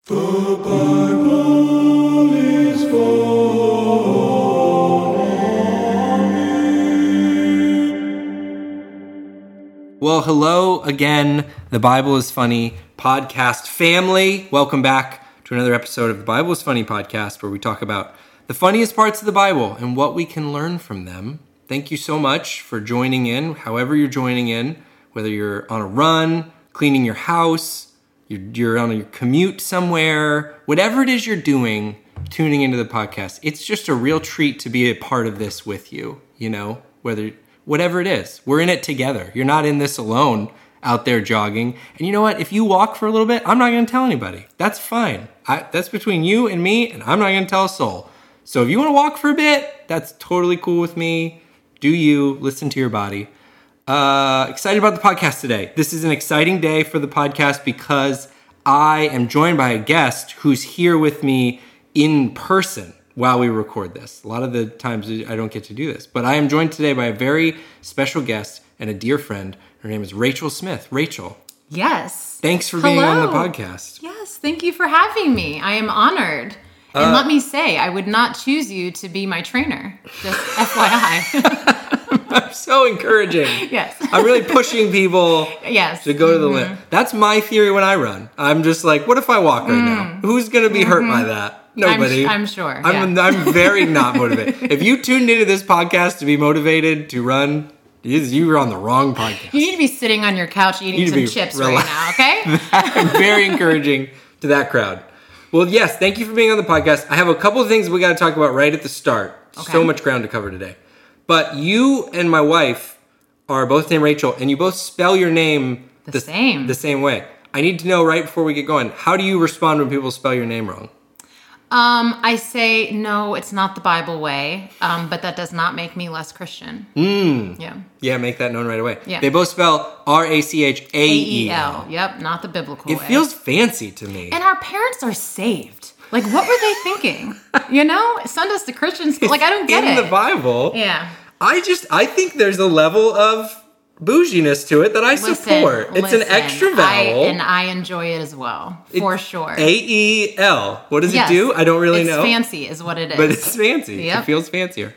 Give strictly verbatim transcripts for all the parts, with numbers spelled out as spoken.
The Bible is for me. Well, hello again, The Bible is Funny podcast family. Welcome back to another episode of The Bible is Funny podcast, where we talk about the funniest parts of the Bible and what we can learn from them. Thank you so much for joining in, however you're joining in, whether you're on a run, cleaning your house, You're, you're on your commute somewhere, whatever it is you're doing, tuning into the podcast. It's just a real treat to be a part of this with you, you know, whether, whatever it is. We're in it together. You're not in this alone out there jogging. And you know what? If you walk for a little bit, I'm not going to tell anybody. That's fine. I, that's between you and me, and I'm not going to tell a soul. So if you want to walk for a bit, that's totally cool with me. Do you. Listen to your body. Uh, excited about the podcast today. This is an exciting day for the podcast because I am joined by a guest who's here with me in person while we record this. A lot of the times I don't get to do this, but I am joined today by a very special guest and a dear friend. Her name is Rachel Smith. Rachel. Yes. Than's for Hello. being on the podcast. Yes, thank you for having me. I am honored. And uh, let me say, I would not choose you to be my trainer. Just F Y I. I'm so encouraging. Yes. I'm really pushing people yes. to go to the mm-hmm. limit. That's my theory when I run. I'm just like, what if I walk right mm. now? Who's going to be mm-hmm. hurt by that? Nobody. I'm, I'm sure. I'm, yeah. I'm very not motivated. If you tuned into this podcast to be motivated to run, you were on the wrong podcast. You need to be sitting on your couch eating some chips relaxed. right now, okay? I'm very encouraging to that crowd. Well, yes, thank you for being on the podcast. I have a couple of things we got to talk about right at the start. Okay. So much ground to cover today. But you and my wife are both named Rachel, and you both spell your name the, the same. The same way. I need to know right before we get going, how do you respond when people spell your name wrong? Um, I say, no, it's not the Bible way, um, but that does not make me less Christian. Mm. Yeah. Yeah, make that known right away. Yeah. They both spell R A C H A E L. Yep, not the biblical it way. It feels fancy to me. And our parents are saved. Like, what were they thinking? You know? Send us to Christian school. Like, I don't get in it. In the Bible. Yeah. I just, I think there's a level of bouginess to it that I listen, support. It's listen, an extra vowel. I, and I enjoy it as well, for it, sure. A E L. What does yes, it do? I don't really it's know. It's fancy is what it is. But it's fancy. Yep. It feels fancier.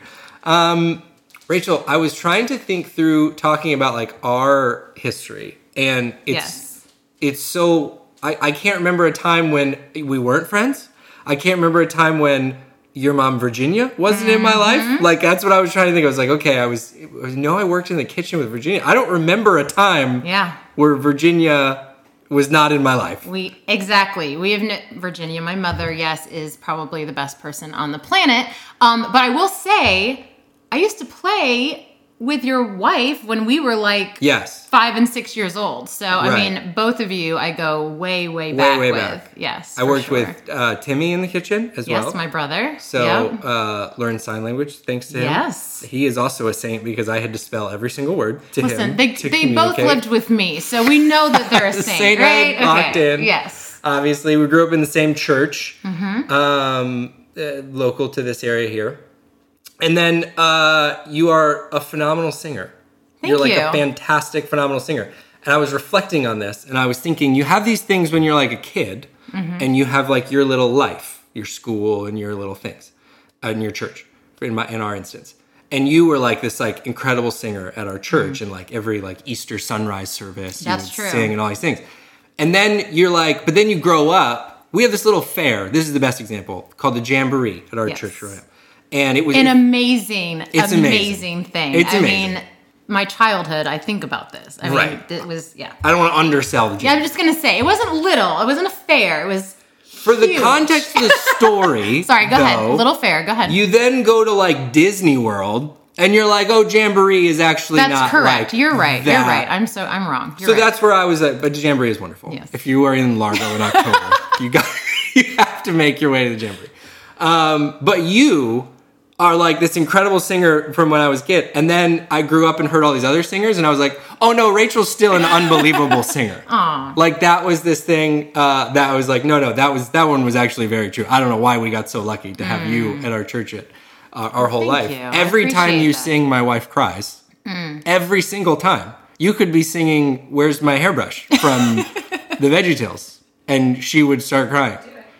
Um, Rachel, I was trying to think through talking about like our history. And it's, yes. it's so, I, I can't remember a time when we weren't friends. I can't remember a time when your mom, Virginia, wasn't mm-hmm. in my life. Like, that's what I was trying to think. I was like, okay, I was, I know I worked in the kitchen with Virginia. I don't remember a time yeah. where Virginia was not in my life. We, exactly. We have, Virginia, my mother, yes, is probably the best person on the planet. Um, but I will say, I used to play with your wife when we were like yes. five and six years old. So, right. I mean, both of you, I go way, way back way, way with. Back. Yes, I worked sure. with uh, Timmy in the kitchen as yes, well. Yes, my brother. So, yep. uh, learned sign language thanks to him. Yes. He is also a saint because I had to spell every single word to Listen, him. They, to they both lived with me, so we know that they're a saint, saint right? locked okay. in. Yes. Obviously, we grew up in the same church, mm-hmm. um, uh, local to this area here. And then uh, you are a phenomenal singer. Thank you're like you. a fantastic, phenomenal singer. And I was reflecting on this, and I was thinking, you have these things when you're like a kid, mm-hmm. and you have like your little life, your school, and your little things, uh, in your church, in my in our instance. And you were like this like incredible singer at our church, mm-hmm. and like every like Easter sunrise service, That's you would true. sing and all these things. And then you're like, but then you grow up. We have this little fair. This is the best example called the Jamboree at our yes. church right now. And it was an amazing, it's amazing, amazing thing. It's I amazing. mean, my childhood, I think about this. I mean, right. it was, yeah. I don't want to undersell the Jamboree. Yeah, I'm just going to say, it wasn't little. It wasn't a fair. It was For huge. the context of the story, Sorry, go though, ahead. Little fair, go ahead. You then go to like Disney World, and you're like, oh, Jamboree is actually that's not correct. Like you're right. that. You're right. I'm so, I'm wrong. You're so right. that's where I was at, but Jamboree is wonderful. Yes. If you are in Largo in October, you got you have to make your way to the Jamboree. Um, but you are like this incredible singer from when I was a kid. And then I grew up and heard all these other singers, and I was like, oh no, Rachel's still an unbelievable singer. Aww. Like that was this thing uh, that I was like, no, no, that was that one was actually very true. I don't know why we got so lucky to have mm. you at our church at, uh, our whole Thank life. you. Every time you that. sing My Wife Cries, mm. every single time, you could be singing Where's My Hairbrush from the VeggieTales, and she would start crying.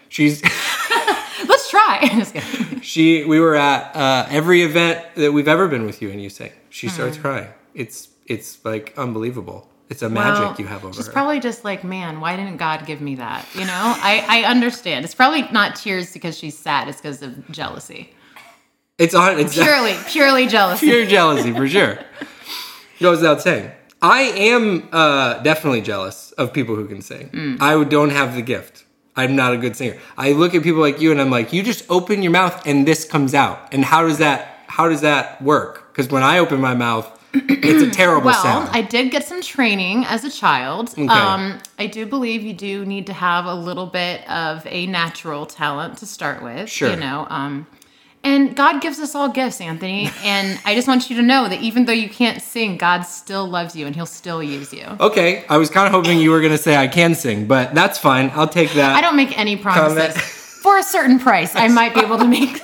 She's Let's try. Just kidding. she. We were at uh, every event that we've ever been with you, and you sing. She starts Hmm. crying. It's it's like unbelievable. It's a magic Well, you have over she's her. probably just like, man, why didn't God give me that? You know, I, I understand. It's probably not tears because she's sad. It's because of jealousy. It's on. It's Purely, purely jealousy. pure jealousy for sure. Goes without saying. I am uh, definitely jealous of people who can sing. Mm. I don't have the gift. I'm not a good singer. I look at people like you and I'm like, you just open your mouth and this comes out. And how does that? How does that work? Because when I open my mouth, it's a terrible Well, sound. I did get some training as a child. Okay. Um, I do believe you do need to have a little bit of a natural talent to start with. Sure. You know, um, and God gives us all gifts, Anthony. And I just want you to know that even though you can't sing, God still loves you and He'll still use you. Okay, I was kind of hoping you were going to say I can sing, but that's fine. I'll take that. I don't make any promises. Comment. For a certain price, I might be able to make.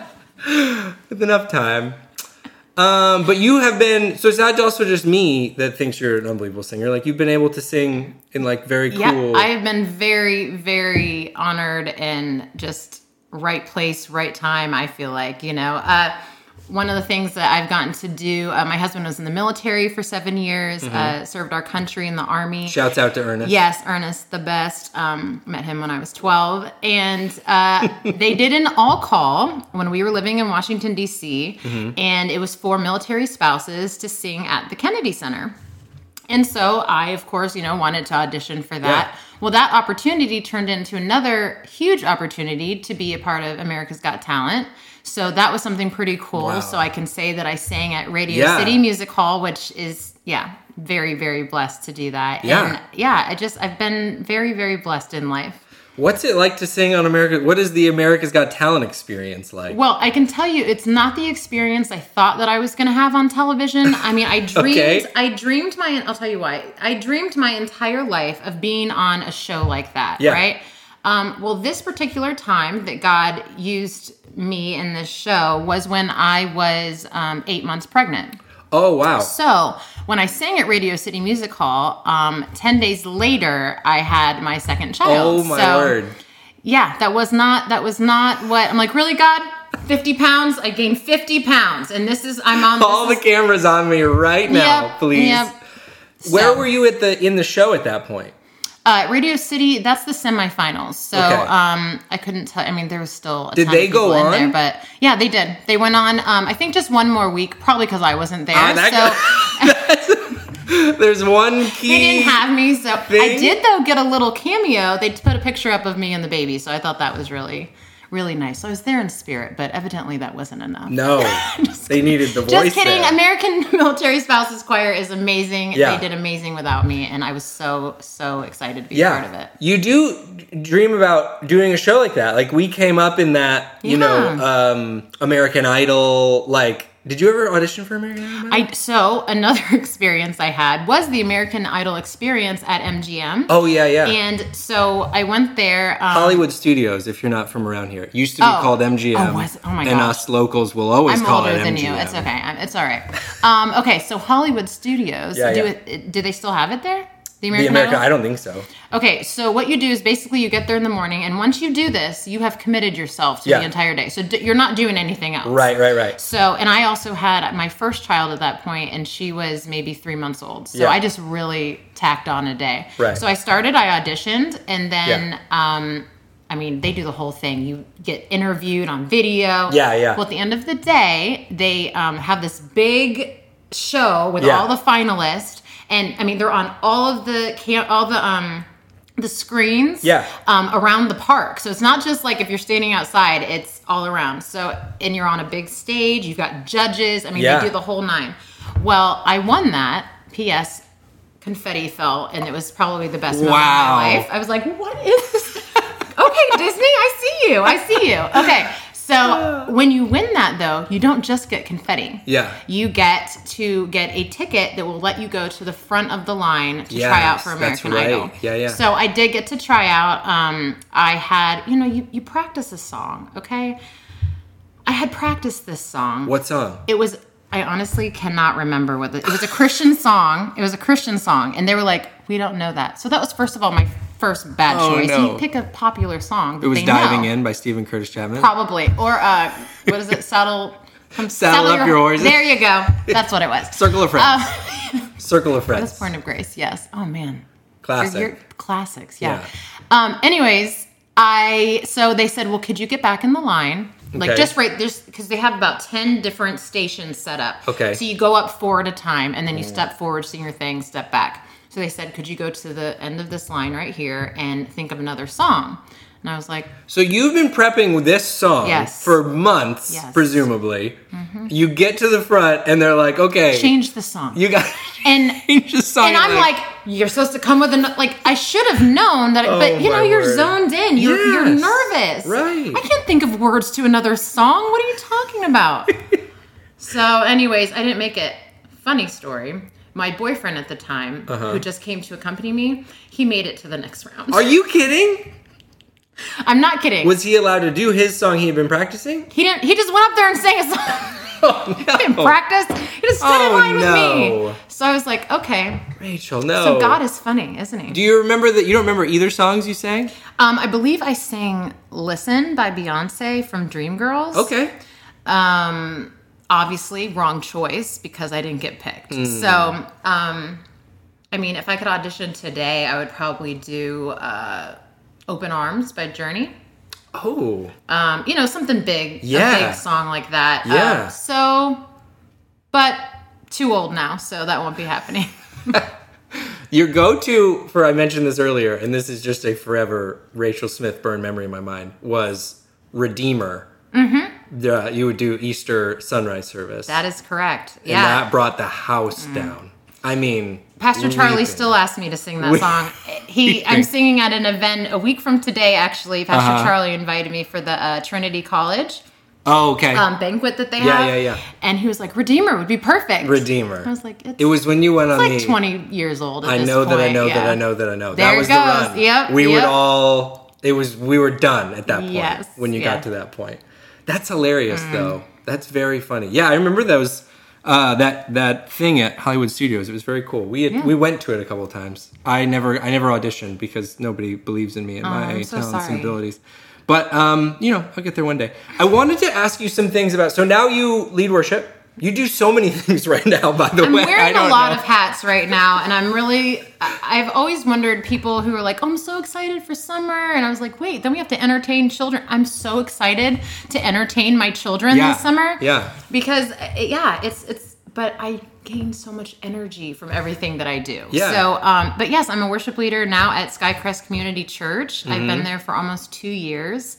With enough time. Um, but you have been, so it's not also just me that thinks you're an unbelievable singer. Like you've been able to sing in like very cool. Yeah, I have been very, very honored and just right place, right time, I feel like, you know. Uh, one of the things that I've gotten to do, uh, my husband was in the military for seven years, Mm-hmm. uh, served our country in the Army. Shouts out to Ernest. Yes, Ernest, the best. Um, met him when I was twelve. And uh, they did an all-call when we were living in Washington, D C, Mm-hmm. and it was for military spouses to sing at the Kennedy Center. And so I, of course, you know, wanted to audition for that. Yeah. Well, that opportunity turned into another huge opportunity to be a part of America's Got Talent. So that was something pretty cool. Wow. So I can say that I sang at Radio Yeah. City Music Hall, which is, yeah, very, very blessed to do that. Yeah. And yeah, I just, I've been very, very blessed in life. What's it like to sing on America? What is the America's Got Talent experience like? Well, I can tell you, it's not the experience I thought that I was going to have on television. I mean, I dreamed, Okay. I dreamed my, I'll tell you why. I dreamed my entire life of being on a show like that, Yeah. right? Um, well, this particular time that God used me in this show was when I was um, eight months pregnant. Oh, wow. So when I sang at Radio City Music Hall, um, ten days later, I had my second child. Oh, my so, word. Yeah, that was not that was not what I'm like. Really, God, fifty pounds. I gained fifty pounds, and this is I'm on. All the this cameras on me right now, Yep, please. yep. Where So- were you at the in the show at that point? Uh, Radio City, that's the semifinals. So Okay. um, I couldn't tell. I mean, there was still a Did ton they of people go in on? there, but yeah, they did. They went on. Um, I think just one more week, probably because I wasn't there. Ah, that so There's one key. they didn't have me. So I thing? did though get a little cameo. They put a picture up of me and the baby, so I thought that was really, really nice. So I was there in spirit, but evidently that wasn't enough. No, they needed the voice. Just kidding. there. American Military Spouses Choir is amazing. Yeah. They did amazing without me, and I was so, so excited to be Yeah, part of it. you do dream about doing a show like that. Like we came up in that, you know, Yeah. um, American Idol. Like, did you ever audition for American Idol? I so another experience I had was the American Idol experience at M G M. oh yeah, yeah. And so I went there. Um, Hollywood Studios, if you're not from around here, it used to be Oh. called M G M. Oh, was it? Oh, my And gosh. us locals will always I'm call older it than M G M. you. It's okay. I'm, it's all right. Um, okay, so Hollywood Studios. Yeah, do yeah. it. Do they still have it there? The The American, American, Idol. I don't think so. Okay, so what you do is basically you get there in the morning, and once you do this, you have committed yourself to Yeah. the entire day. So d- you're not doing anything else. Right, right, right. So, and I also had my first child at that point, and she was maybe three months old. So Yeah. I just really tacked on a day. Right. So I started, I auditioned, and then, Yeah. um, I mean, they do the whole thing. You get interviewed on video. Yeah, yeah. Well, at the end of the day, they um, have this big show with Yeah. all the finalists, and I mean, they're on all of the cam- all the um. the screens Yeah. um, around the park. So it's not just like if you're standing outside, it's all around. So, and you're on a big stage, you've got judges. I mean, Yeah. they do the whole nine. Well, I won that. P S confetti fell, and it was probably the best moment Wow. of my life. I was like, what is this? Okay, Disney, I see you. I see you. Okay. So when you win that, though, you don't just get confetti. Yeah. You get to get a ticket that will let you go to the front of the line to try out Yes, for that's American right. Idol. Yeah, yeah. So I did get to try out. Um, I had, you know, you, you practice a song, okay? I had practiced this song. What song? It was, I honestly cannot remember what the, it was a Christian song. It was a Christian song. And they were like, we don't know that. So that was, first of all, my first bad Oh, choice. no. You pick a popular song. That It was they Diving know. In by Stephen Curtis Chapman. Probably. Or, uh, what is it? Saddle... Come Saddle up your horses. There you go. That's what it was. Circle of Friends. Um, Circle of Friends. That's Born of Grace, yes. Oh, man. Classic. You're, you're, classics, yeah. yeah. Um, anyways, I... So they said, well, could you get back in the line? Like, Okay. just right... There's because they have about ten different stations set up. Okay. So you go up four at a time, and then you step forward, sing your thing, step back. So they said, could you go to the end of this line right here and think of another song? And I was like... So you've been prepping this song Yes. for months, Yes. presumably. Mm-hmm. You get to the front, and they're like, okay. Change the song. You got And... change the song. And I'm like, you're supposed to come with a like. I should have known that, Oh, but you know, my you're word. zoned in. You're you're Yes. nervous. Right. I can't think of words to another song. What are you talking about? So, anyways, I didn't make it. Funny story. My boyfriend at the time, Uh-huh. who just came to accompany me, he made it to the next round. Are you kidding? I'm not kidding. Was he allowed to do his song he had been practicing? he didn't? He just went up there and sang a song. Oh, He didn't no. practice. He just stood in Oh, line with no. me. So I was like, okay. Rachel, no. So God is funny, isn't he? Do you remember that? You don't remember either songs you sang? Um, I believe I sang "Listen" by Beyonce from Dreamgirls. Okay. Um, obviously, wrong choice because I didn't get picked. Mm. So, um, I mean, if I could audition today, I would probably do uh, "Open Arms" by Journey. Oh. Um, you know, something big, Yeah. a big song like that. Yeah. Um, so, but too old now, so that won't be happening. Your go-to for, I mentioned this earlier, and this is just a forever Rachel Smith burn memory in my mind, was Redeemer. Mm-hmm. Yeah, you would do Easter sunrise service. That is correct. and Yeah. that brought the house down. I mean, Pastor Charlie weeping. still asked me to sing that We- song. He, I'm singing at an event a week from today. Actually, Pastor Uh-huh. Charlie invited me for the uh, Trinity College Oh, okay. um, banquet that they Yeah, have. yeah, yeah. And he was like, "Redeemer would be perfect." Redeemer. I was like, "It's, It was when you went it's on like the... twenty years old." At I this know that I point, know that yeah. I know that I know. There that it was goes. the run. Yep, We would yep. all... It was... We were done at that point. Yes, When you yeah. got to that point. That's hilarious, though. That's very funny. Yeah, I remember those... Uh, that that thing at Hollywood Studios. It was very cool. We had, Yeah. we went to it a couple of times. I never I never auditioned because nobody believes in me and Oh, my I'm so talents and sorry. abilities. But um, you know, I'll get there one day. I wanted to ask you some things about. So now you lead worship. You do so many things right now. By the I'm way, I wearing don't a lot know. of hats right now, and I'm really. I- I've always wondered people who are like, "Oh, I'm so excited for summer," and I was like, "Wait, then we have to entertain children." I'm so excited to entertain my children Yeah. this summer. Yeah. Because uh, yeah, it's it's. But I gain so much energy from everything that I do. Yeah. So, um, but yes, I'm a worship leader now at Skycrest Community Church. I've Mm-hmm. been there for almost two years,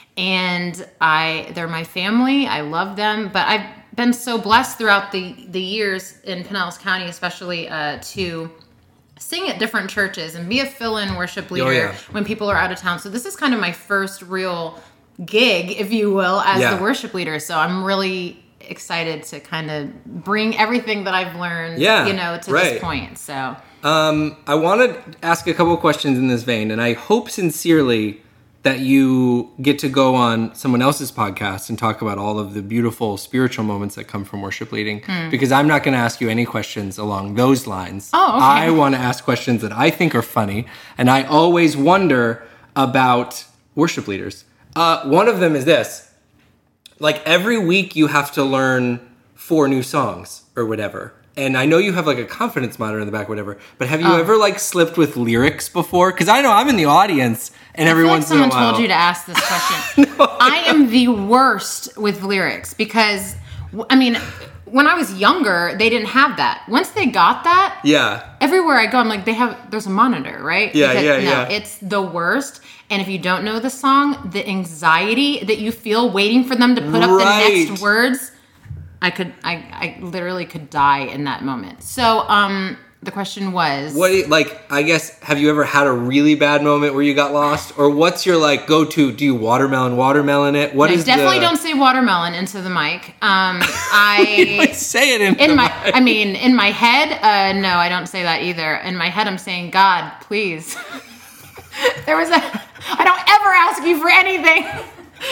and I they're my family. I love them, but I've been so blessed throughout the the years in Pinellas County, especially uh, to sing at different churches and be a fill-in worship leader Oh, yeah. when people are out of town. So this is kind of my first real gig, if you will, as Yeah. the worship leader. So I'm really excited to kind of bring everything that I've learned, Yeah, you know, to right. this point. So Um, I want to ask a couple of questions in this vein, and I hope sincerely that you get to go on someone else's podcast and talk about all of the beautiful spiritual moments that come from worship leading, because I'm not going to ask you any questions along those lines. Oh, okay. I want to ask questions that I think are funny, and I always wonder about worship leaders. Uh, one of them is this. Like, every week you have to learn four new songs or whatever. And I know you have like a confidence monitor in the back or whatever, but have you Oh. ever like slipped with lyrics before? Because I know I'm in the audience and every I feel like once in a someone while. told you to ask this question. I am the worst with lyrics because, w- I mean, when I was younger, they didn't have that. Once they got that, Yeah. everywhere I go, I'm like, they have, there's a monitor, right? Yeah, yeah, no, yeah. it's the worst. And if you don't know the song, the anxiety that you feel waiting for them to put up the Right. next words, I could, I, I literally could die in that moment. So, um, the question was, What do you, like, I guess, have you ever had a really bad moment where you got lost? Or what's your like go to? Do you watermelon, watermelon it? What I is definitely the, don't say watermelon into the mic. Um, I Like, say it in, in the my, mic. I mean, in my head, uh, no, I don't say that either. In my head, I'm saying, God, please. There was a, I don't ever ask you for anything.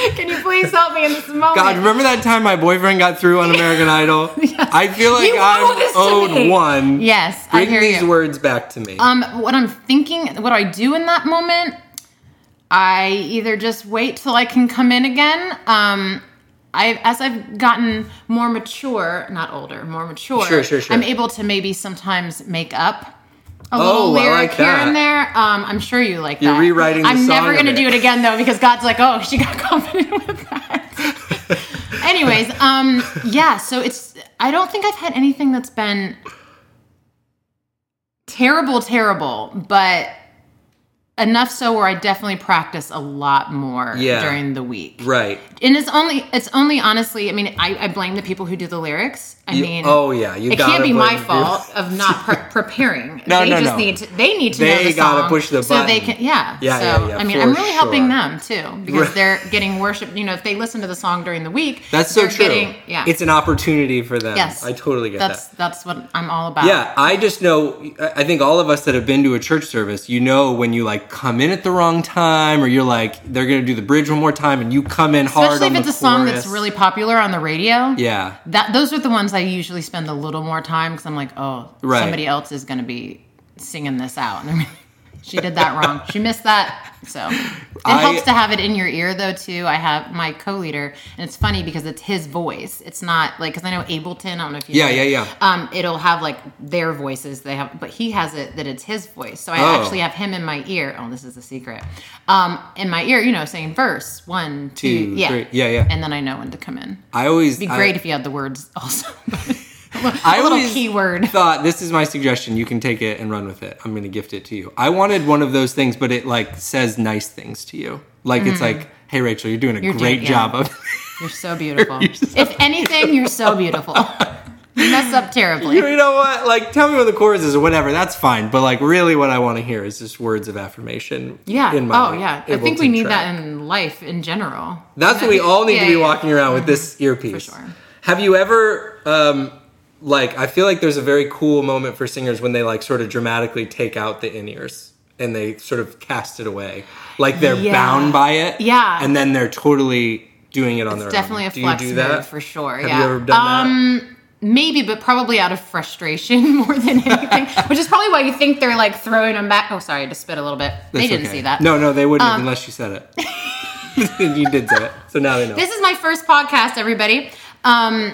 Can you please help me in this moment? God, remember that time my boyfriend got through on American Idol? Yes. I feel like You owe I'm this to owed me. one. Yes, I Bring hear these you. words back to me. Um, what I'm thinking, what I do in that moment, I either just wait till I can come in again. Um, I, as I've gotten more mature, not older, more mature, Sure, sure, sure. I'm able to maybe sometimes make up a Oh, little I lyric like here that. and there. Um, I'm sure you like You're that. rewriting the I'm song never a going to bit. do it again, though, because God's like, oh, she got confident with that. Anyways, um, yeah, so it's, I don't think I've had anything that's been terrible, terrible, but enough so where I definitely practice a lot more Yeah. during the week. Right. And it's only, it's only honestly, I mean, I, I blame the people who do the lyrics. I You- mean, oh, yeah. You it gotta can't be blame my the fault of not pre- preparing. No, they no, just no. need to, they need to know They the gotta song push the so they button. can, yeah. Yeah, so, yeah, yeah, I mean, for I'm really helping sure. them too because Right. they're getting worship. You know, if they listen to the song during the week, That's so they're true. Getting, yeah. It's an opportunity for them. yes. I totally get that's, that. That's what I'm all about. Yeah, I just know, I I think all of us that have been to a church service, you know when you like come in at the wrong time or you're like, they're going to do the bridge one more time and you come in hard Especially on if it's the a song chorus. that's really popular on the radio. Yeah. That those are the ones I usually spend a little more time because I'm like, oh, Right. somebody else is going to be singing this out. And I mean, she did that wrong. She missed that. So it I- helps to have it in your ear, though, too. I have my co-leader, and it's funny because it's his voice. It's not like, because I know Ableton, I don't know if you Yeah, know yeah, it. yeah. Um, it'll have like their voices. They have, but he has it that it's his voice. So I Oh. actually have him in my ear. Oh, this is a secret. Um, in my ear, you know, saying verse one, two, Two, yeah, three. Yeah, yeah. and then I know when to come in. I always... It'd be great I, if you had the words also. I a little always keyword. thought, this is my suggestion, you can take it and run with it. I'm going to gift it to you. I wanted one of those things, but it like says nice things to you. Like it's like, hey, Rachel, you're doing a Mm. You're great doing- yeah. job of... You're so beautiful. You're so- If anything, you're so beautiful. You mess up terribly. You know what? Like, tell me what the chorus is or whatever. That's fine. But like, really, what I want to hear is just words of affirmation. Yeah. In my Oh, yeah. I think we Ableton need track. that in life in general. That's what we all need Yeah, to be yeah. walking around with this earpiece. For sure. Have you ever, um, like, I feel like there's a very cool moment for singers when they like sort of dramatically take out the in ears and they sort of cast it away, like they're Yeah. bound by it. Yeah. And then they're totally doing it on their Definitely own. a do flex you do move that for sure. Have yeah. you ever done that? um, Maybe, but probably out of frustration more than anything. Which is probably why you think they're like throwing them back. Oh, sorry, I just spit a little bit. they That's didn't okay. see that. No, no, they wouldn't have Um, unless you said it. You did say it, so now they know. This is my first podcast, everybody. Um,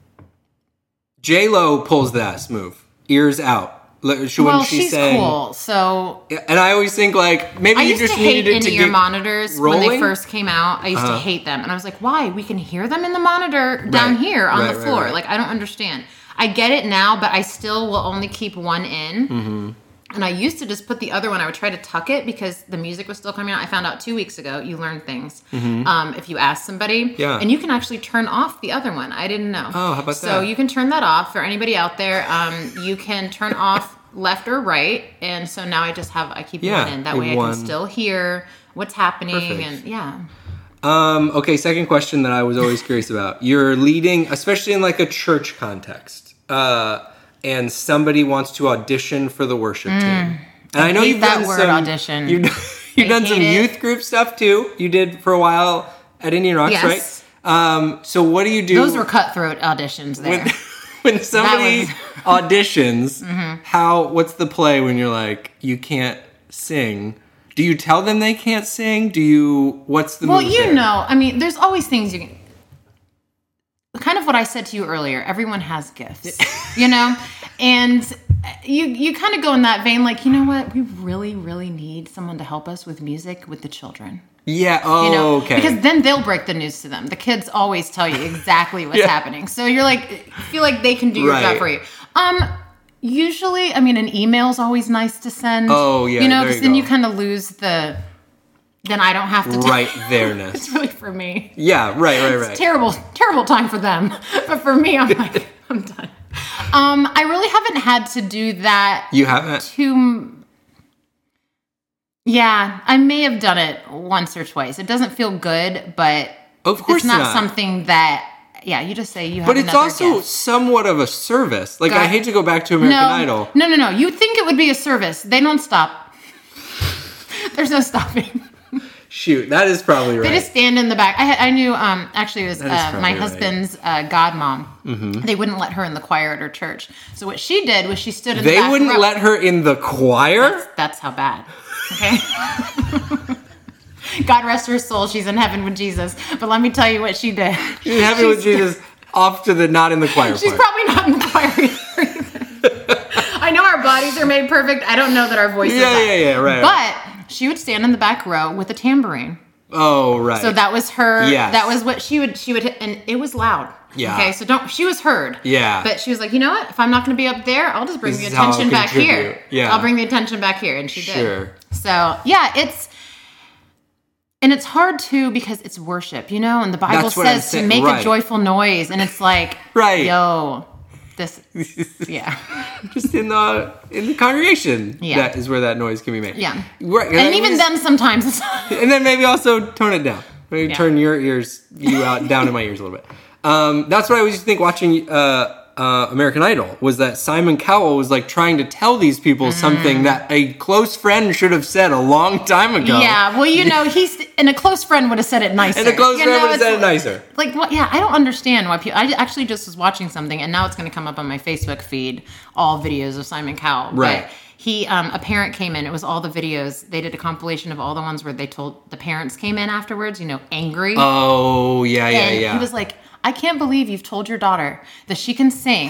J Lo pulls that move, ears out. L- She, well, when she she's sang, cool. So and I always think like maybe I you used just to hate needed it to in-ear get monitors when rolling? they first came out. I used Uh-huh. to hate them, and I was like, "Why? We can hear them in the monitor down Right, here on right, the right, floor." right. Like, I don't understand. I get it now, but I still will only keep one in. Mm-hmm. And I used to just put the other one. I would try to tuck it because the music was still coming out. I found out two weeks ago. You learn things um, if you ask somebody. Mm-hmm. Yeah. And you can actually turn off the other one. I didn't know. Oh, how about so that? So you can turn that off. For anybody out there, um, you can turn off left or right. And so now I just have, I keep Yeah, one in. That you way I one. can still hear what's happening. Perfect. And yeah. Um, okay, second question that I was always curious about. You're leading, especially in like a church context, uh, and somebody wants to audition for the worship team. And I, know hate you've that done word, some, audition. You've, you've I done some hate it. youth group stuff too. You did for a while at Indian Rocks, Yes. right? Um, so what do you do Those were cutthroat auditions there. when, when somebody was- auditions? Mm-hmm. How? What's the play when you're like you can't sing? Do you tell them they can't sing? Do you? What's the Well, move you there? know, I mean, there's always things you can. Kind of what I said to you earlier. Everyone has gifts, you know, and you you kind of go in that vein, like, you know what, we really really need someone to help us with music with the children. Yeah. Oh, You know, okay. because then they'll break the news to them. The kids always tell you exactly what's Yeah. happening, so you're like, feel like they can do your Right. job for you. Um. Usually, I mean, an email's always nice to send. Oh, yeah, you know, there because you then go. you kind of lose the. Then I don't have to. t- right there-ness. It's really for me. Yeah. Right. Right. Right. Terrible, terrible time for them. But for me, I'm like, I'm done. Um, I really haven't had to do that You haven't. too. Yeah, I may have done it once or twice. It doesn't feel good, but Of course it's not, not. something that. Yeah, you just say you have But it's another also gift. somewhat of a service. Like, I Got- hate to go back to American no, Idol. No, no, no. You would think it would be a service. They don't stop. There's no stopping. Shoot, that is probably right. They just stand in the back. I, I knew, um, actually, it was That is uh, my probably husband's uh, godmom. Mm-hmm. They wouldn't let her in the choir at her church. So what she did was she stood in They the back wouldn't row. let her in the choir? That's, that's how bad. Okay? God rest her soul. She's in heaven with Jesus. But let me tell you what she did. She's in heaven with Jesus off to the not in the choir She's part. probably not in the choir either. I know our bodies are made perfect. I don't know that our voices Yeah, are. yeah, yeah, right. But she would stand in the back row with a tambourine. Oh, right. So that was her. Yes. That was what she would. She would, and it was loud. Yeah. Okay. So don't. She was heard. Yeah. But she was like, you know what? If I'm not going to be up there, I'll just bring This the is how I'll attention back contribute. here. Yeah. I'll bring the attention back here, and she Sure. did. So yeah, it's. And it's hard too because it's worship, you know, and the Bible That's what I'm says to saying, make right. a joyful noise, and it's like, Right. yo, this, yeah, Just in the in the congregation. Yeah. That is where that noise can be made. yeah. Right. And that even was- then, sometimes it's And then maybe also tone it down. Maybe Yeah. turn your ears, you out, down to my ears a little bit. Um, that's what I always used to think watching uh, uh, American Idol, was that Simon Cowell was like trying to tell these people something that a close friend should have said a long time ago. yeah. Well, you know, he's and a close friend would have said it nicer. And a close You friend know, would have said it it's nicer. Like, what? Yeah, I don't understand why people. I actually just was watching something, and now it's going to come up on my Facebook feed. All videos of Simon Cowell. Right. But he, um, a parent came in. It was all the videos. They did a compilation of all the ones where they told the parents came in afterwards. You know, angry. Oh, yeah, yeah, and yeah. he was like, "I can't believe you've told your daughter that she can sing."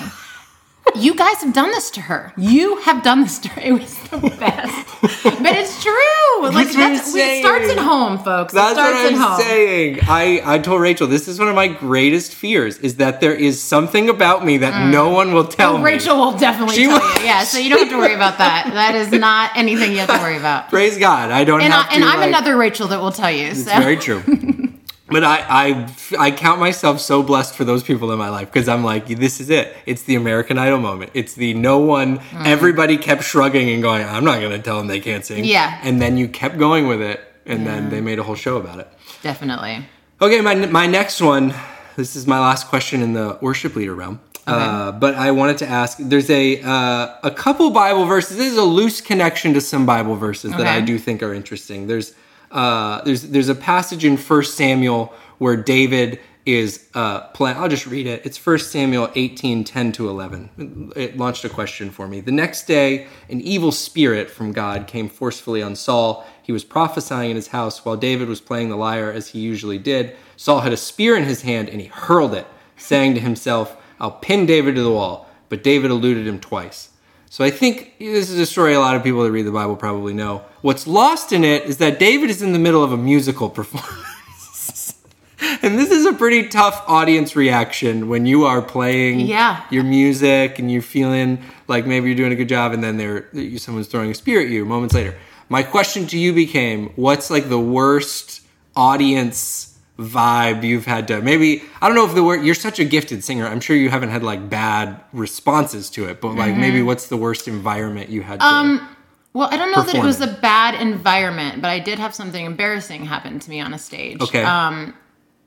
You guys have done this to her. You have done this to her. It was the best. But it's true. Like That's what I'm that's, it starts saying. at home, folks. That's it starts what I'm at home. saying. I, I told Rachel, this is one of my greatest fears, is that there is something about me that no one will tell me. Rachel will definitely She tell will- you. Yeah, so you don't have to worry about that. That is not anything you have to worry about. Praise God. I don't And, have I, to, and I'm like- another Rachel that will tell you. It's So. very true. But I, I, I count myself so blessed for those people in my life, because I'm like, this is it. It's the American Idol moment. It's the no one, Mm. everybody kept shrugging and going, I'm not going to tell them they can't sing. Yeah. And then you kept going with it, and then they made a whole show about it. Definitely. Okay, my, my next one, this is my last question in the worship leader realm. Uh, but I wanted to ask, there's a uh, a couple Bible verses. This is a loose connection to some Bible verses that Okay. I do think are interesting. There's uh, there's there's a passage in First Samuel where David is uh, playing. I'll just read it. It's First Samuel eighteen, ten to eleven. It launched a question for me. The next day, an evil spirit from God came forcefully on Saul. He was prophesying in his house while David was playing the lyre as he usually did. Saul had a spear in his hand and he hurled it, saying to himself, I'll pin David to the wall. But David eluded him twice. So I think this is a story a lot of people that read the Bible probably know. What's lost in it is that David is in the middle of a musical performance. And this is a pretty tough audience reaction when you are playing Yeah. your music and you're feeling like maybe you're doing a good job, and then there someone's throwing a spear at you moments later. My question to you became, what's like the worst audience vibe you've had to, maybe, I don't know if the word, you're such a gifted singer, I'm sure you haven't had like bad responses to it, but like Mm-hmm. maybe what's the worst environment you had to Um, Well, I don't know that it was a Performing. bad environment, but I did have something embarrassing happen to me on a stage. Okay. Um,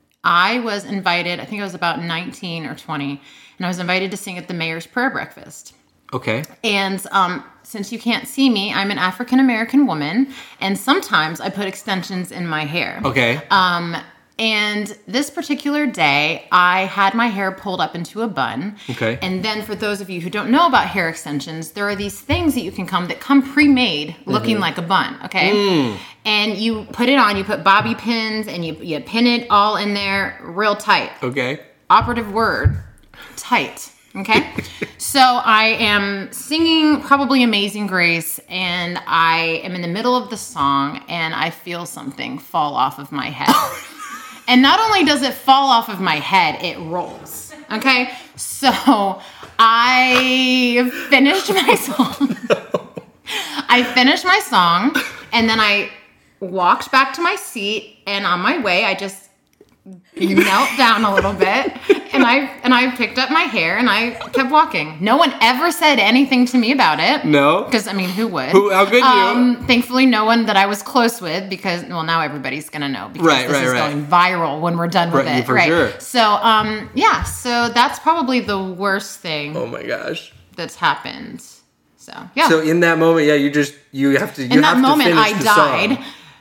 I was invited, I think I was about nineteen or twenty, and I was invited to sing at the Mayor's Prayer Breakfast. Okay. And um, since you can't see me, I'm an African American woman, and sometimes I put extensions in my hair. Okay. Um, and this particular day, I had my hair pulled up into a bun. Okay. And then for those of you who don't know about hair extensions, there are these things that you can come that come pre-made looking Mm-hmm. like a bun, okay? Mm. And you put it on, you put bobby pins, and you, you pin it all in there real tight. Okay. Operative word, tight. Okay. So I am singing probably Amazing Grace, and I am in the middle of the song, and I feel something fall off of my head. And not only does it fall off of my head, it rolls. Okay. So I finished my song. I finished my song, and then I walked back to my seat, and on my way, I just knelt down a little bit, and I and I picked up my hair and I kept walking. No one ever said anything to me about it. No. Because I mean, who would? Who- how could you? Um, thankfully, no one that I was close with, because well, now everybody's gonna know because Right, this right, is right. going viral when we're done with Right, it. for right. sure. So, um, yeah. So that's probably the worst thing Oh my gosh. that's happened. So yeah. So in that moment, yeah, you just, you have to, you in have that moment, to finish I the died. song.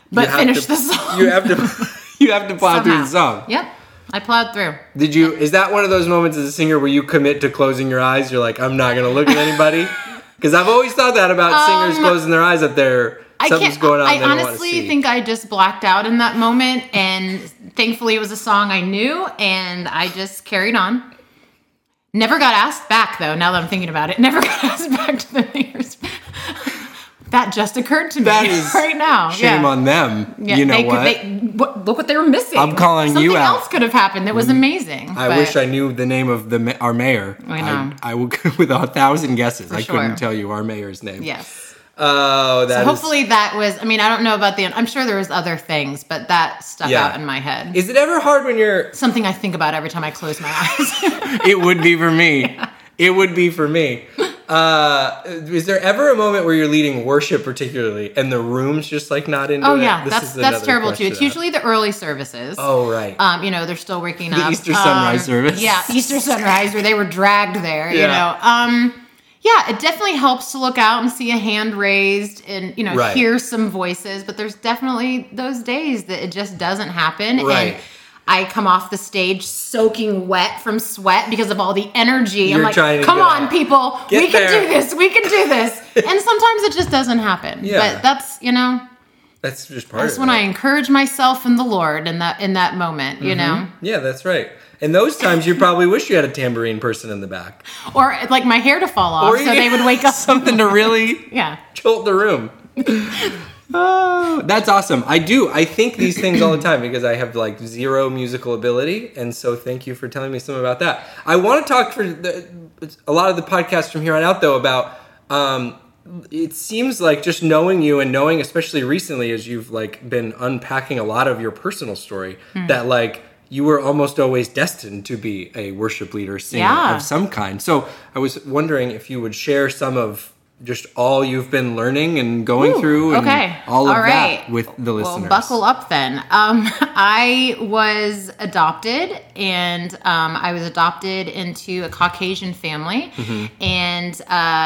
but finish to, the song. You have to you have to plow through the song. Yep. I plowed through. Did you is that one of those moments as a singer where you commit to closing your eyes? You're like, I'm not gonna look at anybody? Because I've always thought that about um, singers closing their eyes up there. Something's I going on. I honestly think I just blacked out in that moment, and thankfully it was a song I knew, and I just carried on. Never got asked back, though, now that I'm thinking about it. Never got asked back to the singers. That just occurred to me that is right now. Shame yeah. on them. Yeah, you know they what? Could, they, what? Look what they were missing. I'm calling Something you out. Something else could have happened that was amazing. I but wish I knew the name of the our mayor. I know. I, I would, with a thousand guesses, For I sure. couldn't tell you our mayor's name. Yes. Oh, that so is... hopefully that was, I mean, I don't know about the, I'm sure there was other things, but that stuck Yeah. out in my head. Is it ever hard when you're... Something I think about every time I close my eyes. It would be for me. Yeah. It would be for me. Uh, is there ever a moment where you're leading worship particularly and the room's just like not into oh, it? yeah. This that's that's terrible too. It's usually the early services. Oh, right. Um, you know, they're still waking the up. Easter sunrise um, service. Yeah, Easter sunrise where they were dragged there, yeah. you know. Um, yeah, it definitely helps to look out and see a hand raised and, you know, right. hear some voices. But there's definitely those days that it just doesn't happen. Right. And I come off the stage soaking wet from sweat because of all the energy. You're I'm like, trying to come on, out. people. Get we can there. do this. We can do this. And sometimes it just doesn't happen. Yeah. But that's, you know... That's just part That's of it. when I encourage myself in the Lord in that in that moment, you mm-hmm. know? Yeah, that's right. And those times you probably wish you had a tambourine person in the back. Or like my hair to fall off or so they would wake up. Something to really yeah. jolt the room. Oh, that's awesome. I do. I think these things all the time because I have like zero musical ability. And so thank you for telling me some about that. I want to talk for the, a lot of the podcasts from here on out, though, about... Um, it seems like just knowing you and knowing, especially recently, as you've like been unpacking a lot of your personal story, mm. that like you were almost always destined to be a worship leader, singer yeah. of some kind. So I was wondering if you would share some of just all you've been learning and going Ooh, through and okay. all of all right. that with the listeners. Well, buckle up then. Um, I was adopted, and um, I was adopted into a Caucasian family, mm-hmm. and uh,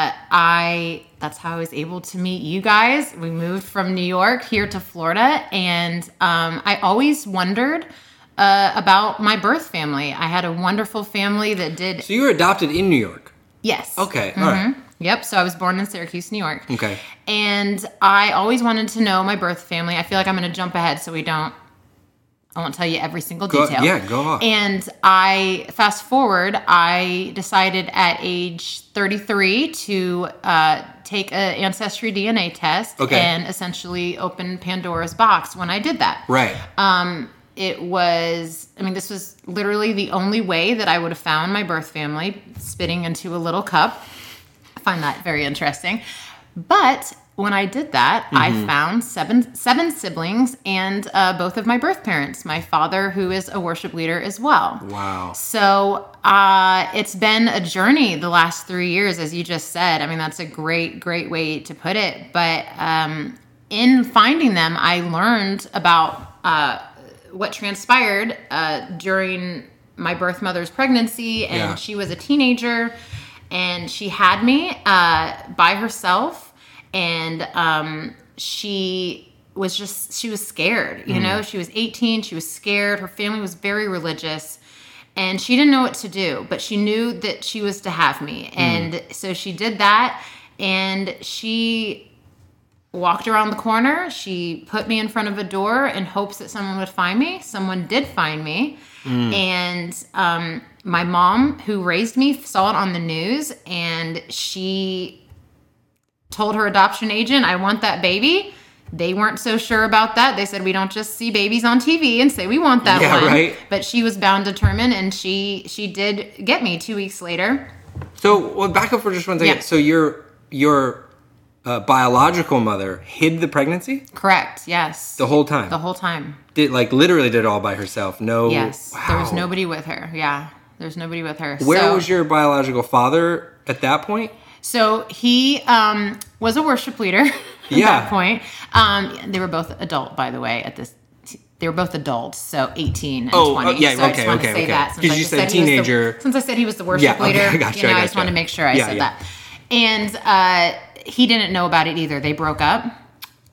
I... That's how I was able to meet you guys. We moved from New York here to Florida, and um, I always wondered uh, about my birth family. I had a wonderful family that did... So you were adopted in New York? Yes. Okay, mm-hmm. all right. Yep, so I was born in Syracuse, New York. Okay. And I always wanted to know my birth family. I feel like I'm going to jump ahead so we don't... I won't tell you every single go, detail. Yeah, go on. And I, fast forward, I decided at age thirty-three to uh, take an Ancestry D N A test okay. and essentially open Pandora's box when I did that. Right. Um, it was, I mean, this was literally the only way that I would have found my birth family, spitting into a little cup. I find that very interesting. But... when I did that, mm-hmm. I found seven seven siblings and uh, both of my birth parents. My father, who is a worship leader as well. Wow. So uh, it's been a journey the last three years, as you just said. I mean, that's a great, great way to put it. But um, in finding them, I learned about uh, what transpired uh, during my birth mother's pregnancy. And yeah. she was a teenager, and she had me uh, by herself. And um, she was just, she was scared, you mm. know, she was eighteen, she was scared. Her family was very religious and she didn't know what to do, but she knew that she was to have me. Mm. And so she did that, and she walked around the corner. She put me in front of a door in hopes that someone would find me. Someone did find me. Mm. And um, my mom, who raised me, saw it on the news, and she told her adoption agent, I want that baby. They weren't so sure about that. They said, we don't just see babies on T V and say we want that yeah, one. Right? But she was bound determined, and she she did get me two weeks later. So, well, back up for just one second. Yeah. So your your uh, biological mother hid the pregnancy? Correct, yes. The whole time? The whole time. Did like literally did it all by herself? No. Yes. Wow. There was nobody with her. Yeah. There's nobody with her. Where so, was your biological father at that point? So he um, was a worship leader at yeah. that point. Um, they were both adult, by the way, at this. They were both adults, so eighteen and oh, twenty. Oh, yeah, so I okay, just wanted okay, to say okay. that. Because you said teenager. The, since I said he was the worship yeah, okay, leader, gotcha, you know, I, gotcha. just wanted to make sure I yeah, said yeah. that. And uh, he didn't know about it either. They broke up.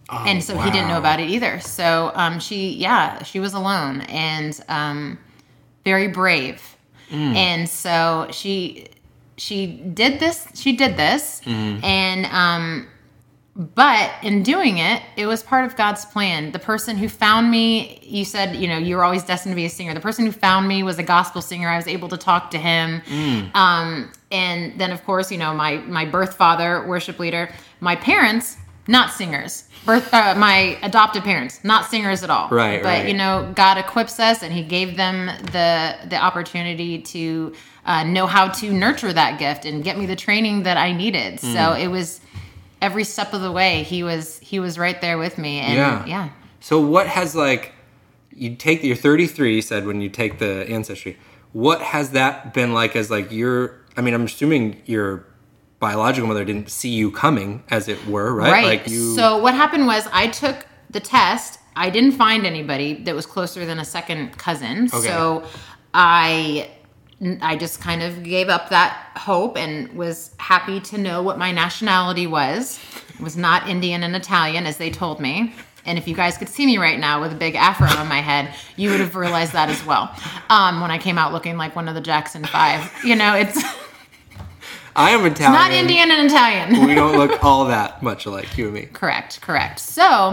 Oh, and so wow. he didn't know about it either. So um, she, yeah, she was alone and um, very brave. Mm. And so she she did this. She did this, mm. and um, but in doing it, it was part of God's plan. The person who found me, you said, you know, you were always destined to be a singer. The person who found me was a gospel singer. I was able to talk to him. Mm. Um, and then, of course, you know, my, my birth father, worship leader, my parents, not singers. Birth, uh, my adopted parents, not singers at all. Right, But, right. you know, God equips us and he gave them the, the opportunity to uh, know how to nurture that gift and get me the training that I needed. Mm. So it was... every step of the way, he was he was right there with me. And yeah. yeah. So what has, like, you take, you're thirty-three, you said, when you take the Ancestry. What has that been like as, like, your, I mean, I'm assuming your biological mother didn't see you coming, as it were, right? Right. Like you... So what happened was I took the test. I didn't find anybody that was closer than a second cousin. Okay. So I... I just kind of gave up that hope and was happy to know what my nationality was. It was not Indian and Italian, as they told me. And if you guys could see me right now with a big afro on my head, you would have realized that as well. Um, when I came out looking like one of the Jackson Five. You know, it's... I am Italian. It's not Indian and Italian. We don't look all that much alike, you and me. Correct, correct. So...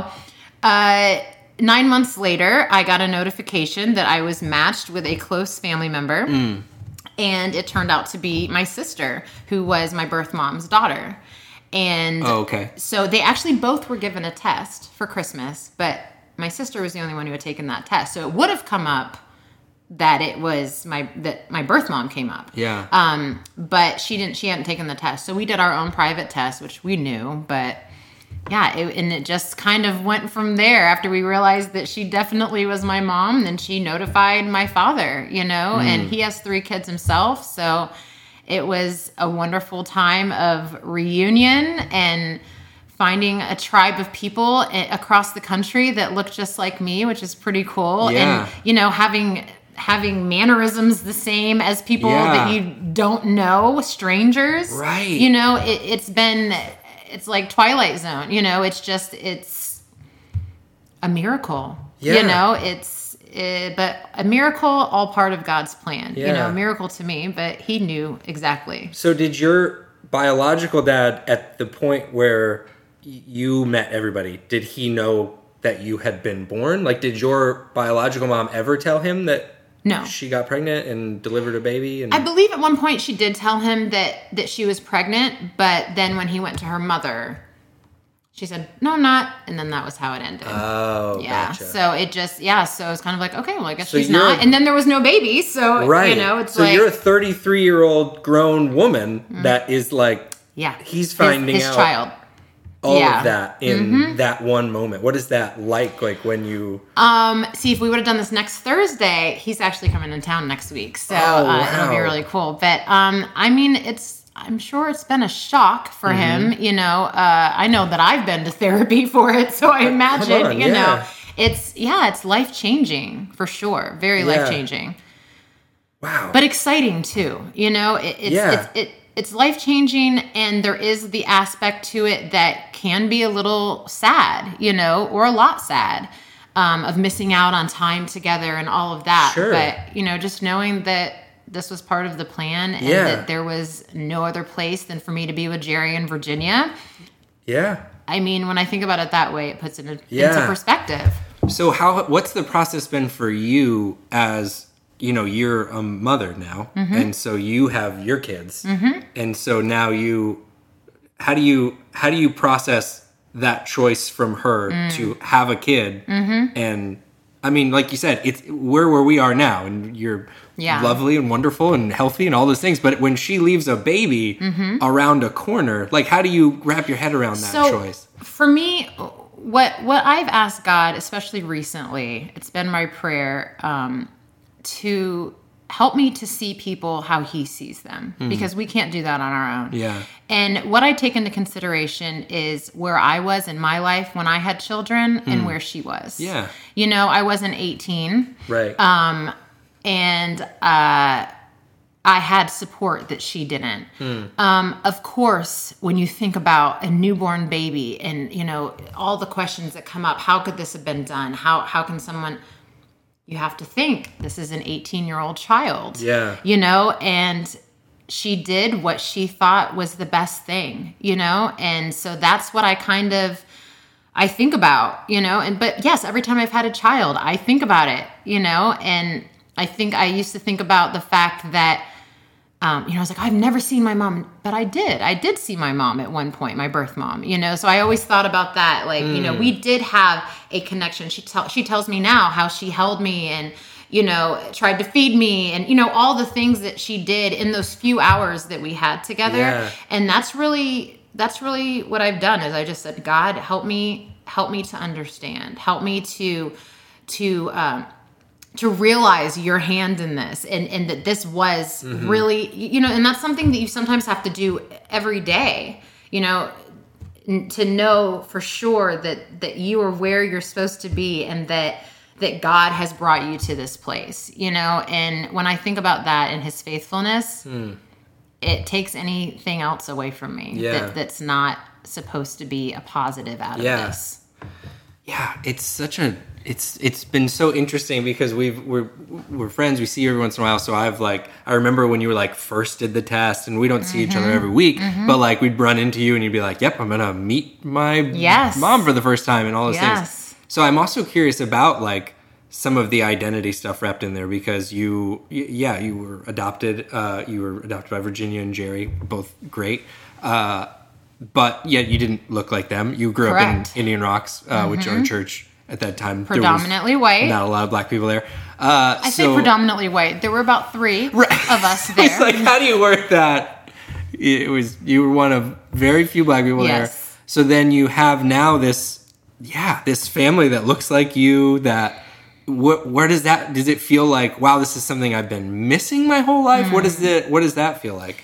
uh Nine months later, I got a notification that I was matched with a close family member. Mm. And it turned out to be my sister, who was my birth mom's daughter. And oh, okay. So they actually both were given a test for Christmas, but my sister was the only one who had taken that test. So it would have come up that it was my that my birth mom came up. Yeah. Um, but she didn't. She hadn't taken the test, so we did our own private test, which we knew, but. Yeah, it, and it just kind of went from there after we realized that she definitely was my mom. Then she notified my father, you know, mm. and he has three kids himself. So it was a wonderful time of reunion and finding a tribe of people across the country that looked just like me, which is pretty cool. Yeah. And, you know, having having mannerisms the same as people yeah. that you don't know, strangers. Right. You know, it, it's been... It's like Twilight Zone, you know, it's just, it's a miracle, yeah. you know, it's, it, but a miracle, all part of God's plan, yeah. you know, a miracle to me, but he knew exactly. So did your biological dad, at the point where you met everybody, did he know that you had been born? Like, did your biological mom ever tell him that no. she got pregnant and delivered a baby? And... I believe at one point she did tell him that, that she was pregnant, but then when he went to her mother, she said, no, I'm not. And then that was how it ended. Oh, yeah. Gotcha. So it just, yeah. So it's kind of like, okay, well, I guess so she's not. A... And then there was no baby. So, right. you know, it's so like. So you're a thirty-three-year-old grown woman mm-hmm. that is like, yeah, he's finding his, his out. child. All yeah. of that in mm-hmm. that one moment. What is that like? Like when you... Um, see, if we would have done this next Thursday, he's actually coming in town next week. So oh, wow. uh, it'll be really cool. But, um, I mean, it's, I'm sure it's been a shock for mm-hmm. him. You know, uh, I know that I've been to therapy for it. So I imagine, on, you yeah. know, it's, yeah, it's life-changing for sure. Very yeah. life-changing. Wow. But exciting too. You know, it, it's, yeah. it's, it, It's life-changing, and there is the aspect to it that can be a little sad, you know, or a lot sad, um, of missing out on time together and all of that. Sure. But, you know, just knowing that this was part of the plan and yeah. that there was no other place than for me to be with Jerry in Virginia. Yeah. I mean, when I think about it that way, it puts it in, yeah. into perspective. So how? What's the process been for you as... you know, you're a mother now, mm-hmm. and so you have your kids, mm-hmm. and so now you, how do you, how do you process that choice from her mm. to have a kid? Mm-hmm. And I mean, like you said, it's we're where we are now, and you're yeah. lovely and wonderful and healthy and all those things. But when she leaves a baby mm-hmm. around a corner, like, how do you wrap your head around that so, choice? For me, what what I've asked God, especially recently, it's been my prayer. Um, to help me to see people how he sees them, mm. because we can't do that on our own. Yeah. And what I take into consideration is where I was in my life when I had children mm. and where she was. Yeah. You know, I wasn't eighteen. Right. Um, and, uh, I had support that she didn't. Hmm. Um, of course, when you think about a newborn baby and, you know, all the questions that come up, how could this have been done? How how can someone, you have to think, this is an eighteen-year-old child. Yeah. You know, and she did what she thought was the best thing, you know? And so that's what I kind of, I think about, you know? And, but yes, every time I've had a child, I think about it, you know? And I think I used to think about the fact that, Um, you know, I was like, I've never seen my mom, but I did. I did see my mom at one point, my birth mom, you know, so I always thought about that. Like, mm. you know, we did have a connection. She, tell, she tells me now how she held me and, you know, tried to feed me and, you know, all the things that she did in those few hours that we had together. Yeah. And that's really, that's really what I've done is I just said, God, help me, help me to understand, help me to, to, um, to realize your hand in this and, and that this was mm-hmm. really, you know, and that's something that you sometimes have to do every day, you know, to know for sure that, that you are where you're supposed to be and that, that God has brought you to this place, you know? And when I think about that and his faithfulness, mm. it takes anything else away from me yeah. that, that's not supposed to be a positive out yeah. of this. Yeah. It's such a, It's it's been so interesting because we've we're we're friends. We see you every once in a while. So I've like I remember when you were like first did the test, and we don't see mm-hmm. each other every week. Mm-hmm. But like we'd run into you, and you'd be like, "Yep, I'm gonna meet my yes. mom for the first time," and all those yes. things. So I'm also curious about like some of the identity stuff wrapped in there because you yeah you were adopted. Uh, you were adopted by Virginia and Jerry, both great. Uh, but yet you didn't look like them. You grew Correct. up in Indian Rocks, uh, mm-hmm. which are a church. At that time, predominantly there was white. Not a lot of black people there. Uh, I so, say predominantly white. There were about three right. of us there. It's like, how do you work that? It was you were one of very few black people yes. there. So then you have now this, yeah, this family that looks like you. That wh- where does that? Does it feel like wow, this is something I've been missing my whole life? Mm. What does it? What does that feel like?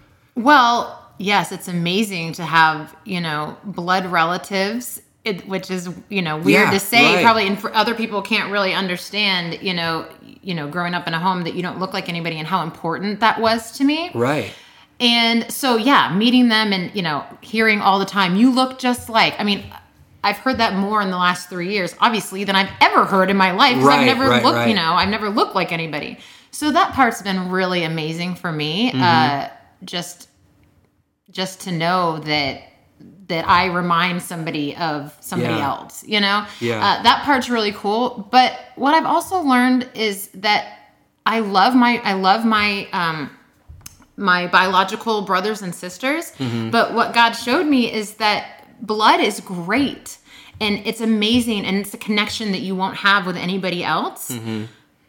Well, yes, it's amazing to have you know blood relatives. It, which is, you know, weird yeah, to say right. probably, and for other people can't really understand, you know, you know, growing up in a home that you don't look like anybody and how important that was to me. Right. And so, yeah, meeting them and, you know, hearing all the time, you look just like, I mean, I've heard that more in the last three years, obviously, than I've ever heard in my life. Because right, I've never right, looked, right. you know, I've never looked like anybody. So that part's been really amazing for me. Mm-hmm. Uh, just, just to know that, that I remind somebody of somebody yeah. else, you know? Yeah. Uh, that part's really cool. But what I've also learned is that I love my, I love my, um, my biological brothers and sisters. Mm-hmm. But what God showed me is that blood is great and it's amazing. And it's a connection that you won't have with anybody else. Mm-hmm.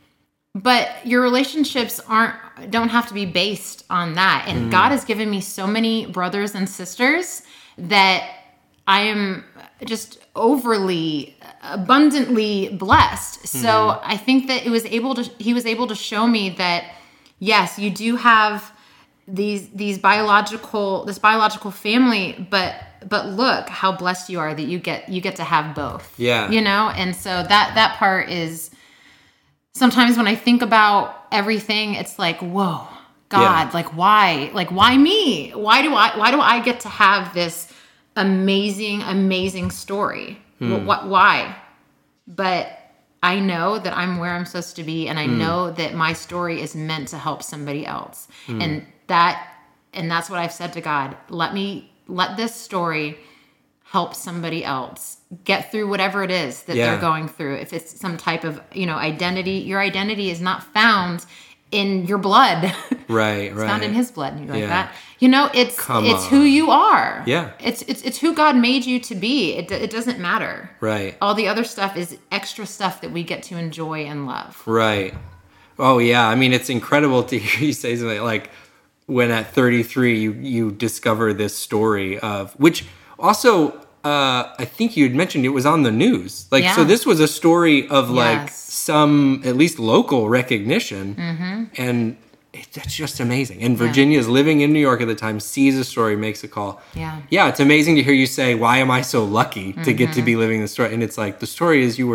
But your relationships aren't, don't have to be based on that. And mm-hmm. God has given me so many brothers and sisters that I am just overly, abundantly blessed. So mm-hmm. I think that it was able to, he was able to show me that, yes, you do have these, these biological, this biological family, but, but look how blessed you are that you get, you get to have both. Yeah. You know? And so that, that part is sometimes when I think about everything, it's like, whoa. God, yeah. like why? Like why me? Why do I why do I get to have this amazing, amazing story? Hmm. What why? But I know that I'm where I'm supposed to be and I hmm. know that my story is meant to help somebody else. Hmm. And that and that's what I've said to God. Let me let this story help somebody else get through whatever it is that yeah. they're going through. If it's some type of, you know, identity, your identity is not found in your blood. Right, it's right. found in his blood. And you're like yeah. that. You know, it's Come it's on. who you are. Yeah. It's it's it's who God made you to be. It it doesn't matter. Right. All the other stuff is extra stuff that we get to enjoy and love. Right. Oh yeah. I mean, it's incredible to hear you say something like when at thirty-three you you discover this story of which also uh, I think you had mentioned it was on the news. Like yeah. so this was a story of like yes. some at least local recognition mm-hmm. and it, that's just amazing. And Virginia is yeah. living in New York at the time, sees a story, makes a call. Yeah. Yeah, it's amazing to hear you say, why am I so lucky to mm-hmm. get to be living the story? And it's like, the story is you were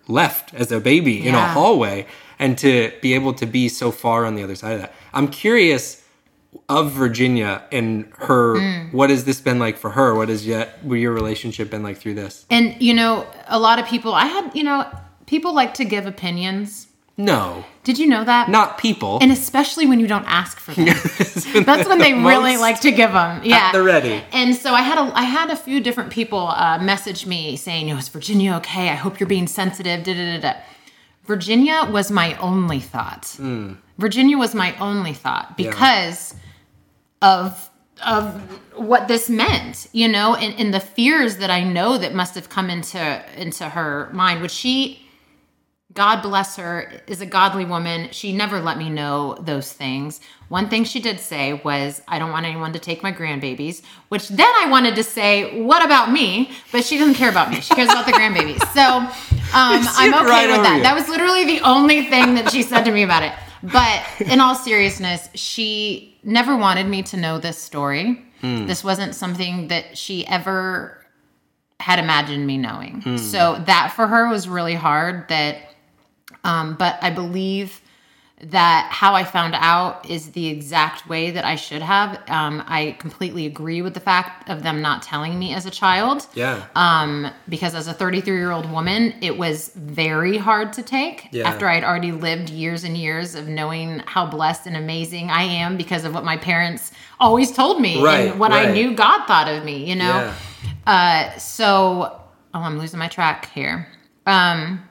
left as a baby yeah. in a hallway, and to be able to be so far on the other side of that. I'm curious of Virginia and her, mm. what has this been like for her? What has yet, what your relationship been like through this? And, you know, a lot of people, I had, you know, people like to give opinions. No. Did you know that? Not people. And especially when you don't ask for them. That's when they really like to give them. Yeah. At the ready. And so I had a, I had a few different people uh, message me saying, you know, is Virginia okay? I hope you're being sensitive. Da, da, da, da. Virginia was my only thought. Mm. Virginia was my only thought because yeah. of of what this meant, you know, and, and the fears that I know that must have come into into her mind. Which she, God bless her, is a godly woman. She never let me know those things. One thing she did say was, I don't want anyone to take my grandbabies, which then I wanted to say, what about me? But she doesn't care about me. She cares about the grandbabies. So um, I'm okay right with that. You. That was literally the only thing that she said to me about it. But in all seriousness, she never wanted me to know this story. Mm. This wasn't something that she ever had imagined me knowing. Mm. So that for her was really hard. That, um, but I believe that how I found out is the exact way that I should have. Um, I completely agree with the fact of them not telling me as a child. Yeah. Um, because as a thirty-three-year-old woman, it was very hard to take yeah. after I'd already lived years and years of knowing how blessed and amazing I am because of what my parents always told me right, and what right. I knew God thought of me, you know? Yeah. Uh, so, oh, I'm losing my track here. Um,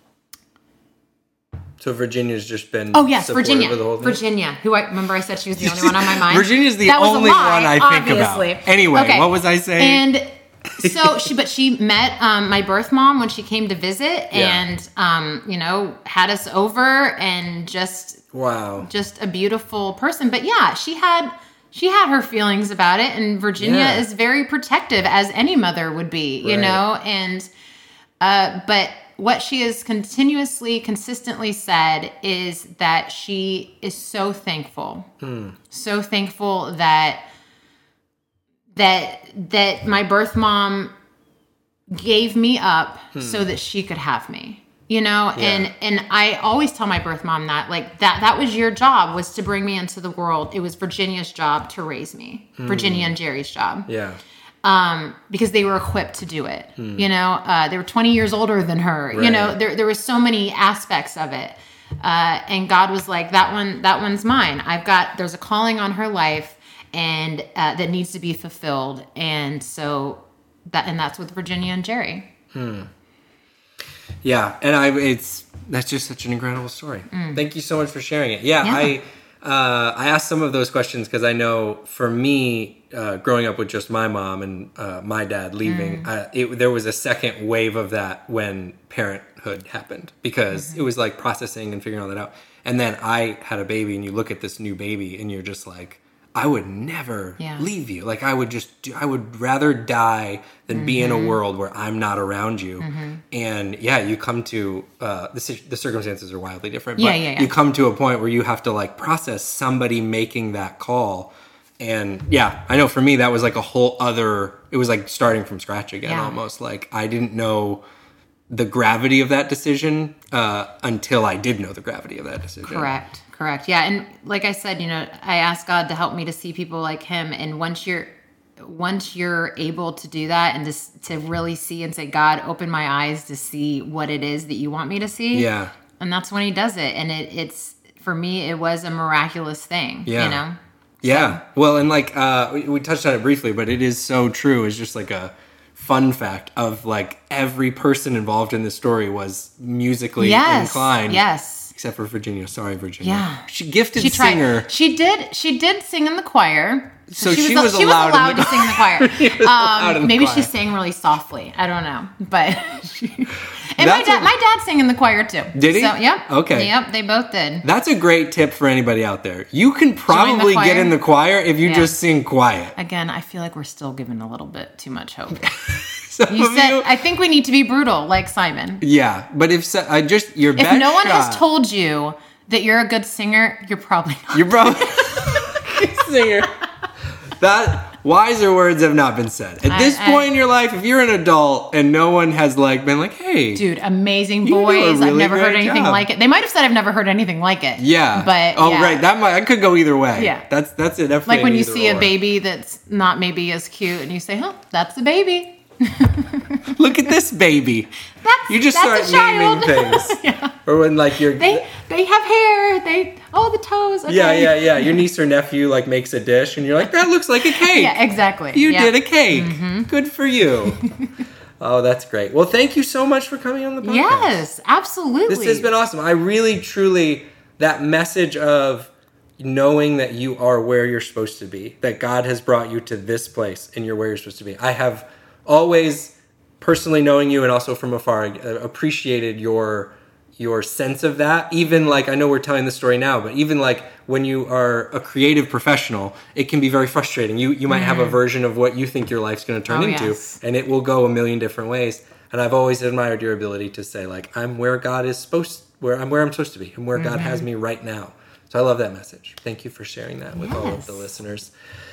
So Virginia's just been oh yes, Virginia, the whole thing? Virginia. Who I remember, I said she was the only one on my mind. Virginia's the that only was a lie, one I think obviously. about. Anyway, okay. What was I saying? And so she, but she met um, my birth mom when she came to visit, yeah. and um, you know, had us over, and just wow, just a beautiful person. But yeah, she had she had her feelings about it, and Virginia yeah. is very protective, as any mother would be, you right. know, and uh, but. What she has continuously, consistently said is that she is so thankful, hmm. so thankful that that that my birth mom gave me up hmm. so that she could have me. You know, yeah. and and I always tell my birth mom that, like, that that was your job, was to bring me into the world. It was Virginia's job to raise me, hmm. Virginia and Jerry's job. Yeah. Um, because they were equipped to do it, hmm. you know, uh, they were twenty years older than her, right. you know, there, there was so many aspects of it. Uh, and God was like, that one, that one's mine. I've got, there's a calling on her life and, uh, that needs to be fulfilled. And so that, and that's with Virginia and Jerry. Hmm. Yeah. And I, it's, that's just such an incredible story. Mm. Thank you so much for sharing it. Yeah. yeah. I, uh, I asked some of those questions because I know for me, Uh, growing up with just my mom and uh, my dad leaving, mm. uh, it, there was a second wave of that when parenthood happened because mm-hmm. it was like processing and figuring all that out. And then I had a baby, and you look at this new baby, and you're just like, I would never yeah. leave you. Like I would just, do, I would rather die than mm-hmm. be in a world where I'm not around you. Mm-hmm. And yeah, you come to uh, the the circumstances are wildly different, yeah, but yeah, yeah. you come to a point where you have to like process somebody making that call. And yeah, I know for me, that was like a whole other, it was like starting from scratch again, yeah. almost. Like I didn't know the gravity of that decision uh, until I did know the gravity of that decision. Correct. Correct. Yeah. And like I said, you know, I asked God to help me to see people like him. And once you're, once you're able to do that and just to really see and say, God, open my eyes to see what it is that you want me to see. Yeah. And that's when he does it. And it, it's, for me, it was a miraculous thing, yeah. you know? Yeah. Well, and like, uh, we, we touched on it briefly, but it is so true. It's just like a fun fact of like every person involved in this story was musically yes, inclined. Yes. Except for Virginia. Sorry, Virginia. Yeah. She gifted she singer. She did, she did sing in the choir. So, so she, she was, was she allowed, was allowed in the, to sing in the choir. um, in the maybe choir. she sang really softly. I don't know. But she, and my dad, a, my dad sang in the choir too. Did he? So, yep. Okay. Yep, they both did. That's a great tip for anybody out there. You can probably get in the choir if you yeah. just sing quiet. Again, I feel like we're still giving a little bit too much hope. You said, you, I think we need to be brutal, like Simon. Yeah, but if so, I just your if best no one shot, has told you that you're a good singer, you're probably not. You're probably a singer. That wiser words have not been said. At I- this I- point in your life, if you're an adult and no one has like been like, hey, Dude, amazing You do a voice. really I've never heard great anything job. like it. They might have said I've never heard anything like it. yeah, But oh yeah. right, that might that could go either way. Yeah. that's that's it. Definitely Like when an you either see a or. baby that's not maybe as cute and you say, "Huh, that's the baby." Look at this baby. That's You just that's start a naming child. things, yeah. or when like your They they have hair. They oh the toes. Okay. yeah yeah yeah your niece or nephew like makes a dish and you're like, that looks like a cake. Yeah, exactly. You Yeah. did a cake. Good for you. Oh, that's great. Well, thank you so much for coming on the podcast. Yes, absolutely. This has been awesome. I really, truly, that message of knowing that you are where you're supposed to be, that God has brought you to this place and you're where you're supposed to be. I have always, personally knowing you and also from afar, appreciated your your sense of that. Even like, I know we're telling the story now, but even like when you are a creative professional, it can be very frustrating. You you might have a version of what you think your life's going to turn Oh, into, yes. and it will go a million different ways. And I've always admired your ability to say like, I'm where God is supposed, where I'm where I'm supposed to be, and where God has me right now. So I love that message. Thank you for sharing that with all of Yes. the listeners.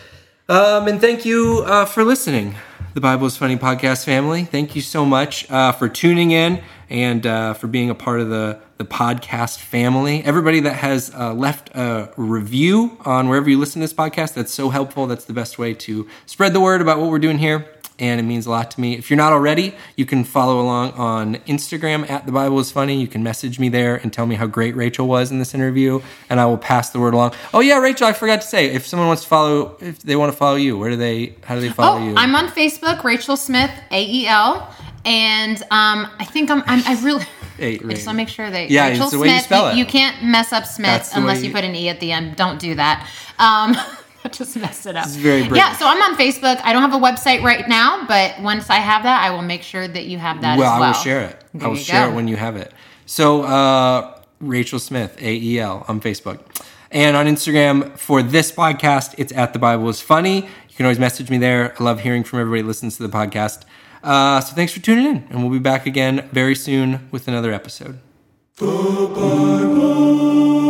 Um, and thank you uh, for listening, the Bible is Funny podcast family. Thank you so much uh, for tuning in and uh, for being a part of the, the podcast family. Everybody that has uh, left a review on wherever you listen to this podcast, that's so helpful. That's the best way to spread the word about what we're doing here. And it means a lot to me. If you're not already, you can follow along on Instagram at The Bible is Funny. You can message me there and tell me how great Rachel was in this interview, and I will pass the word along. Oh yeah, Rachel, I forgot to say, if someone wants to follow, if they want to follow you, where do they, how do they follow Oh, you? I'm on Facebook, Rachel Smith, A E L, and um, I think I'm, I'm I really. Hey, I just want to make sure that Yeah, Rachel it's the way you Smith. spell it. You can't mess up Smith That's the unless way you you- put an e at the end. Don't do that. Um, I just messed it up. This is very British. Yeah, so I'm on Facebook. I don't have a website right now, but once I have that, I will make sure that you have that well, as well. I will share it. There I will you share go. it when you have it. So, uh, Rachel Smith, A E L, on Facebook. And on Instagram for this podcast, it's at The Bible is Funny. You can always message me there. I love hearing from everybody who listens to the podcast. Uh, so thanks for tuning in, and we'll be back again very soon with another episode. The Bible